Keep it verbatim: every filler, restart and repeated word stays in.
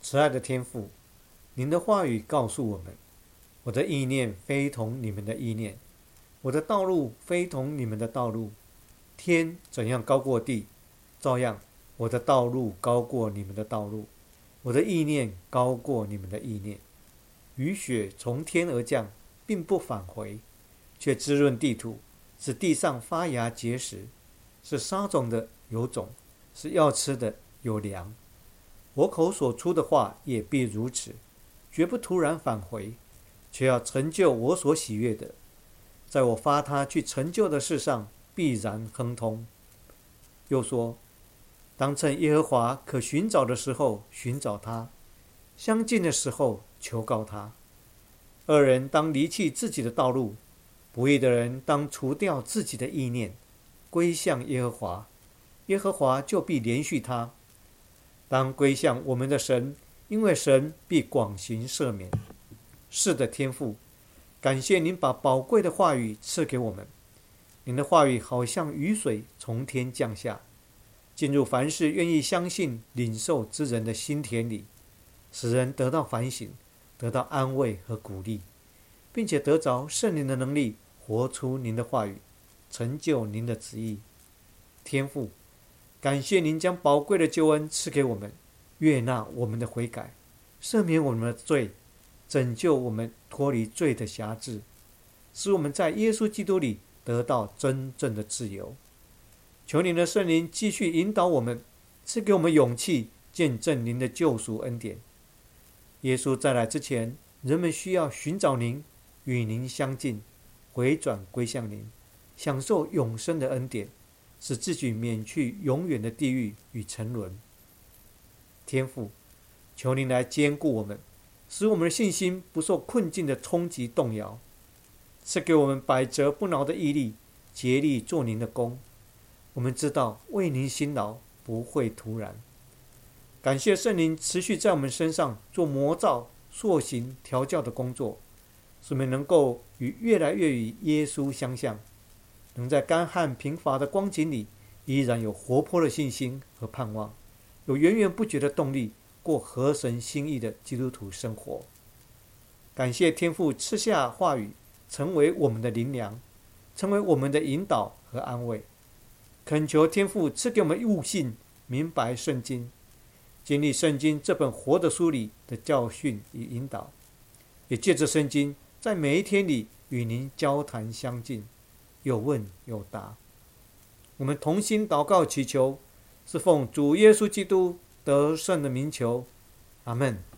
慈爱的天父，您的话语告诉我们，我的意念非同你们的意念，我的道路非同你们的道路。天怎样高过地，照样我的道路高过你们的道路，我的意念高过你们的意念。雨雪从天而降，并不返回，却滋润地土，使地上发芽结实，是撒种的有种，是要吃的有粮。我口所出的话也必如此，绝不突然返回，却要成就我所喜悦的，在我发他去成就的事上必然亨通。又说，当趁耶和华可寻找的时候寻找他，相近的时候求告他。恶人当离弃自己的道路，不义的人当除掉自己的意念，归向耶和华，耶和华就必连续他。当归向我们的神，因为神必广行赦免。是的，天父，感谢您把宝贵的话语赐给我们。您的话语好像雨水从天降下，进入凡是愿意相信领受之人的心田里，使人得到反省，得到安慰和鼓励，并且得着圣灵的能力，活出您的话语，成就您的旨意。天父，感谢您将宝贵的救恩赐给我们，悦纳我们的悔改，赦免我们的罪，拯救我们脱离罪的辖制，使我们在耶稣基督里得到真正的自由。求您的圣灵继续引导我们，赐给我们勇气，见证您的救赎恩典。耶稣再来之前，人们需要寻找您，与您相近，回转归向您，享受永生的恩典，使自己免去永远的地狱与沉沦。天父，求您来坚固我们，使我们的信心不受困境的冲击动摇，赐给我们百折不挠的毅力，竭力做您的工。我们知道为您辛劳不会突然。感谢圣灵持续在我们身上做模造、塑形、调教的工作，使我们能够与越来越与耶稣相像，能在干旱贫乏的光景里，依然有活泼的信心和盼望，有源源不绝的动力，过合神心意的基督徒生活。感谢天父赐下话语，成为我们的灵粮，成为我们的引导和安慰。恳求天父赐给我们悟性，明白圣经，经历圣经这本活的书里的教训与引导，也借着圣经在每一天里与您交谈相近，有问有答。我们同心祷告祈求，是奉主耶稣基督得胜的名求，阿们。